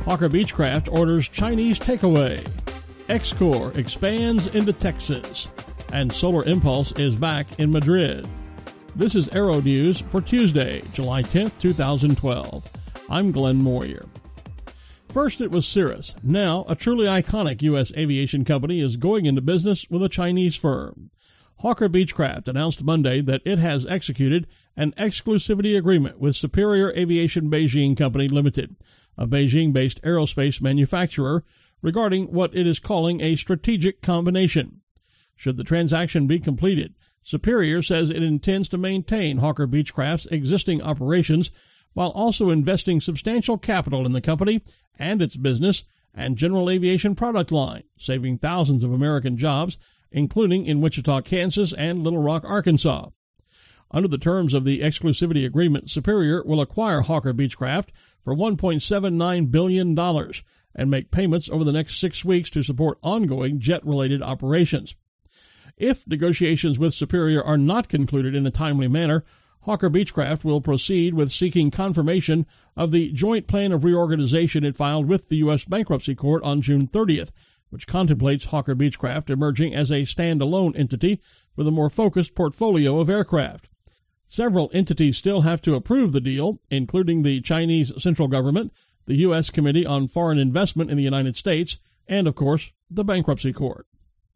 Hawker Beechcraft orders Chinese takeaway. Xcor expands into Texas. And Solar Impulse is back in Madrid. This is Aero News for Tuesday, July 10th, 2012. I'm Glenn Moyer. First it was Cirrus. Now, a truly iconic U.S. aviation company is going into business with a Chinese firm. Hawker Beechcraft announced Monday that it has executed an exclusivity agreement with Superior Aviation Beijing Company Limited, a Beijing-based aerospace manufacturer, regarding what it is calling a strategic combination. Should the transaction be completed, Superior says it intends to maintain Hawker Beechcraft's existing operations while also investing substantial capital in the company and its business and general aviation product line, saving thousands of American jobs, including in Wichita, Kansas, and Little Rock, Arkansas. Under the terms of the exclusivity agreement, Superior will acquire Hawker Beechcraft for $1.79 billion and make payments over the next 6 weeks to support ongoing jet-related operations. If negotiations with Superior are not concluded in a timely manner, Hawker Beechcraft will proceed with seeking confirmation of the joint plan of reorganization it filed with the U.S. Bankruptcy Court on June 30th, which contemplates Hawker Beechcraft emerging as a standalone entity with a more focused portfolio of aircraft. Several entities still have to approve the deal, including the Chinese central government, the U.S. Committee on Foreign Investment in the United States, and, of course, the Bankruptcy Court.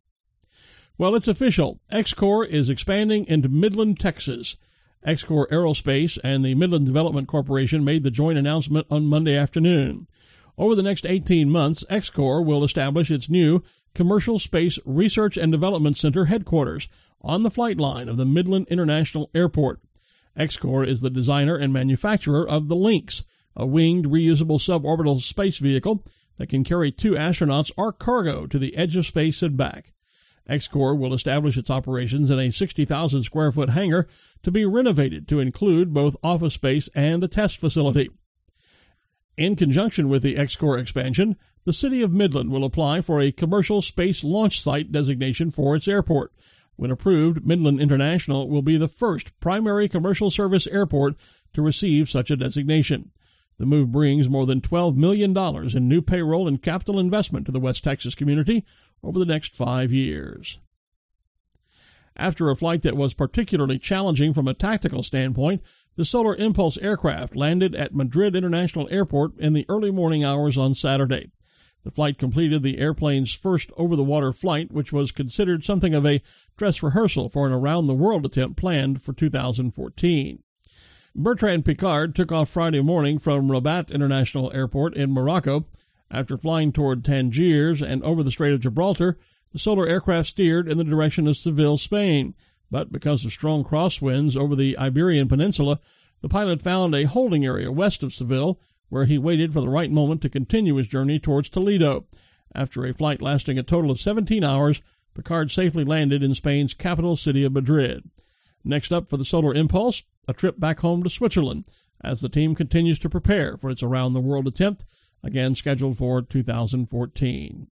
Well, it's official. Xcor is expanding into Midland, Texas. Xcor Aerospace and the Midland Development Corporation made the joint announcement on Monday afternoon. Over the next 18 months, Xcor will establish its new Commercial Space Research and Development Center headquarters on the flight line of the Midland International Airport. Xcor is the designer and manufacturer of the Lynx, a winged reusable suborbital space vehicle that can carry 2 astronauts or cargo to the edge of space and back. Xcor will establish its operations in a 60,000-square-foot hangar to be renovated to include both office space and a test facility. In conjunction with the Xcor expansion, the city of Midland will apply for a commercial space launch site designation for its airport. When approved, Midland International will be the first primary commercial service airport to receive such a designation. The move brings more than $12 million in new payroll and capital investment to the West Texas community over the next 5 years. After a flight that was particularly challenging from a tactical standpoint, the Solar Impulse aircraft landed at Madrid International Airport in the early morning hours on Saturday. The flight completed the airplane's first over-the-water flight, which was considered something of a dress rehearsal for an around-the-world attempt planned for 2014. Bertrand Piccard took off Friday morning from Rabat International Airport in Morocco. After flying toward Tangiers and over the Strait of Gibraltar, the Solar aircraft steered in the direction of Seville, Spain. But because of strong crosswinds over the Iberian Peninsula, the pilot found a holding area west of Seville, where he waited for the right moment to continue his journey towards Toledo. After a flight lasting a total of 17 hours, Piccard safely landed in Spain's capital city of Madrid. Next up for the Solar Impulse, a trip back home to Switzerland, as the team continues to prepare for its around-the-world attempt, again scheduled for 2014.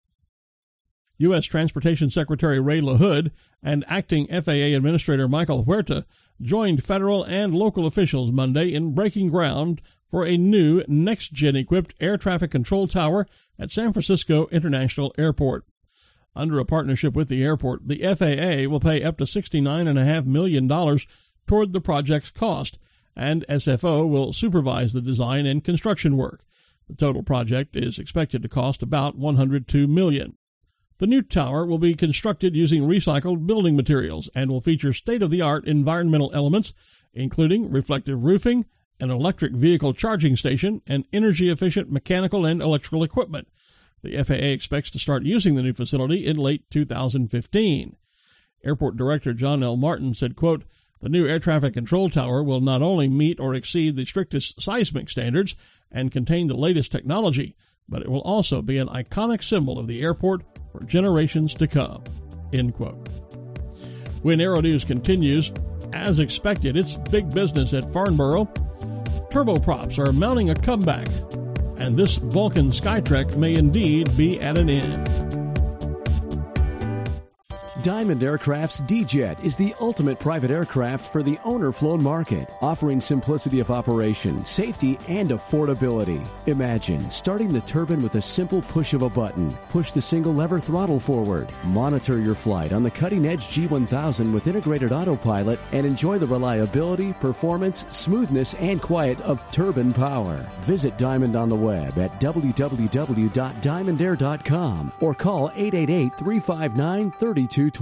U.S. Transportation Secretary Ray LaHood and Acting FAA Administrator Michael Huerta joined federal and local officials Monday in breaking ground for a new next-gen equipped air traffic control tower at San Francisco International Airport. Under a partnership with the airport, the FAA will pay up to $69.5 million toward the project's cost, and SFO will supervise the design and construction work. The total project is expected to cost about $102 million. The new tower will be constructed using recycled building materials and will feature state-of-the-art environmental elements, including reflective roofing, an electric vehicle charging station, and energy-efficient mechanical and electrical equipment. The FAA expects to start using the new facility in late 2015. Airport Director John L. Martin said, quote, "The new air traffic control tower will not only meet or exceed the strictest seismic standards and contain the latest technology, but it will also be an iconic symbol of the airport for generations to come." End quote. When Aero News continues, as expected, it's big business at Farnborough. Turboprops are mounting a comeback, and this Vulcan Skytrek may indeed be at an end. Diamond Aircraft's D-Jet is the ultimate private aircraft for the owner-flown market, offering simplicity of operation, safety, and affordability. Imagine starting the turbine with a simple push of a button. Push the single-lever throttle forward. Monitor your flight on the cutting-edge G1000 with integrated autopilot and enjoy the reliability, performance, smoothness, and quiet of turbine power. Visit Diamond on the web at www.diamondair.com or call 888-359-3220.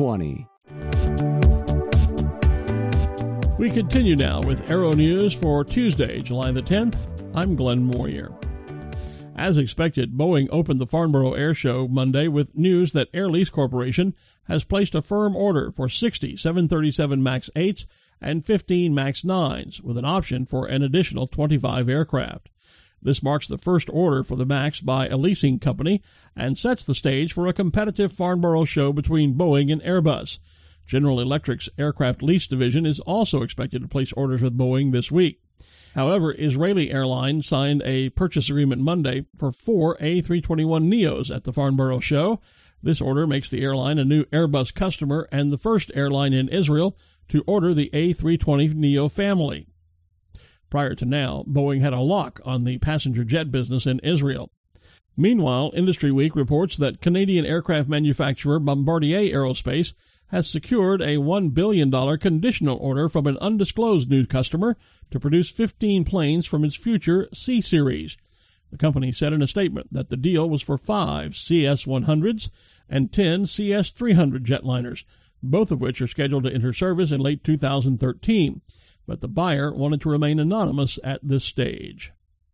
We continue now with Aero News for Tuesday, July the 10th. I'm Glenn Moyer. As expected, Boeing opened the Farnborough Air Show Monday with news that Air Lease Corporation has placed a firm order for 60 737 MAX 8s and 15 MAX 9s, with an option for an additional 25 aircraft. This marks the first order for the MAX by a leasing company and sets the stage for a competitive Farnborough show between Boeing and Airbus. General Electric's aircraft lease division is also expected to place orders with Boeing this week. However, Israeli Airlines signed a purchase agreement Monday for 4 A321neos at the Farnborough show. This order makes the airline a new Airbus customer and the first airline in Israel to order the A320neo family. Prior to now, Boeing had a lock on the passenger jet business in Israel. Meanwhile, Industry Week reports that Canadian aircraft manufacturer Bombardier Aerospace has secured a $1 billion conditional order from an undisclosed new customer to produce 15 planes from its future C-Series. The company said in a statement that the deal was for 5 CS-100s and 10 CS-300 jetliners, both of which are scheduled to enter service in late 2013. But the buyer wanted to remain anonymous at this stage.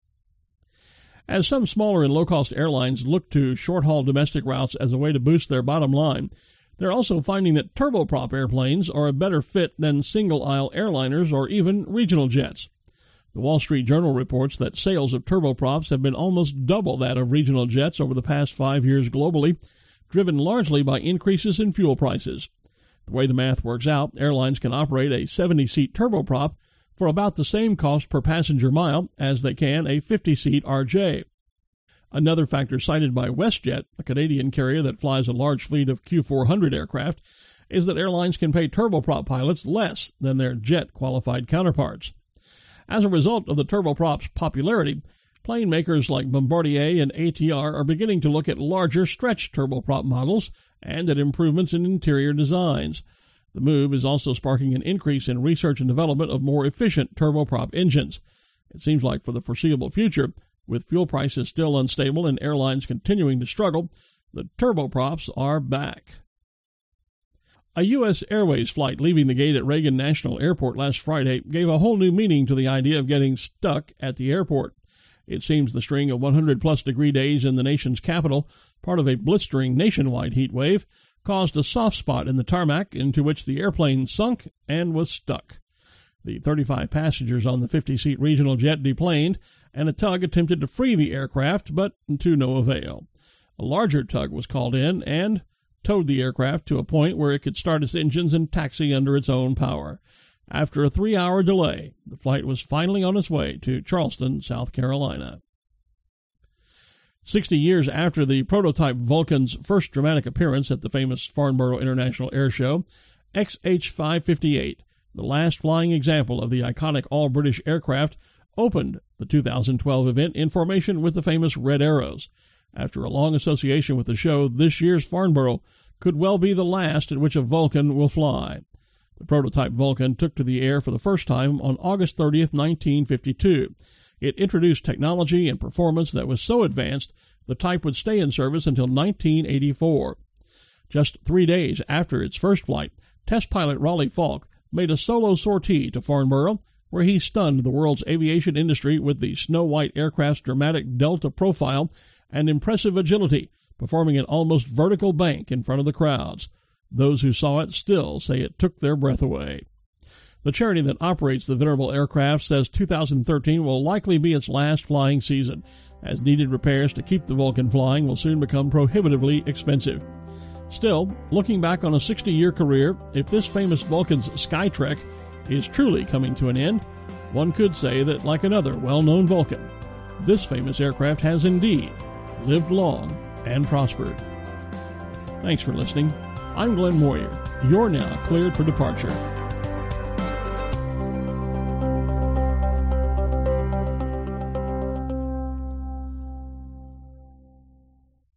As some smaller and low-cost airlines look to short-haul domestic routes as a way to boost their bottom line, they're also finding that turboprop airplanes are a better fit than single-aisle airliners or even regional jets. The Wall Street Journal reports that sales of turboprops have been almost double that of regional jets over the past 5 years globally, driven largely by increases in fuel prices. The way the math works out, airlines can operate a 70-seat turboprop for about the same cost per passenger mile as they can a 50-seat RJ. Another factor cited by WestJet, a Canadian carrier that flies a large fleet of Q400 aircraft, is that airlines can pay turboprop pilots less than their jet-qualified counterparts. As a result of the turboprop's popularity, plane makers like Bombardier and ATR are beginning to look at larger stretch turboprop models and at improvements in interior designs. The move is also sparking an increase in research and development of more efficient turboprop engines. It seems like for the foreseeable future, with fuel prices still unstable and airlines continuing to struggle, the turboprops are back. A U.S. Airways flight leaving the gate at Reagan National Airport last Friday gave a whole new meaning to the idea of getting stuck at the airport. It seems the string of 100-plus degree days in the nation's capital, part of a blistering nationwide heat wave, caused a soft spot in the tarmac into which the airplane sunk and was stuck. The 35 passengers on the 50-seat regional jet deplaned, and a tug attempted to free the aircraft, but to no avail. A larger tug was called in and towed the aircraft to a point where it could start its engines and taxi under its own power. After a 3-hour delay, the flight was finally on its way to Charleston, South Carolina. 60 years after the prototype Vulcan's first dramatic appearance at the famous Farnborough International Air Show, XH-558, the last flying example of the iconic all-British aircraft, opened the 2012 event in formation with the famous Red Arrows. After a long association with the show, this year's Farnborough could well be the last at which a Vulcan will fly. The prototype Vulcan took to the air for the first time on August 30th, 1952. It introduced technology and performance that was so advanced the type would stay in service until 1984. Just 3 days after its first flight, test pilot Raleigh Falk made a solo sortie to Farnborough, where he stunned the world's aviation industry with the Snow White aircraft's dramatic delta profile and impressive agility, performing an almost vertical bank in front of the crowds. Those who saw it still say it took their breath away. The charity that operates the venerable aircraft says 2013 will likely be its last flying season, as needed repairs to keep the Vulcan flying will soon become prohibitively expensive. Still, looking back on a 60-year career, if this famous Vulcan's Skytrek is truly coming to an end, one could say that, like another well-known Vulcan, this famous aircraft has indeed lived long and prospered. Thanks for listening. I'm Glenn Moyer. You're now cleared for departure.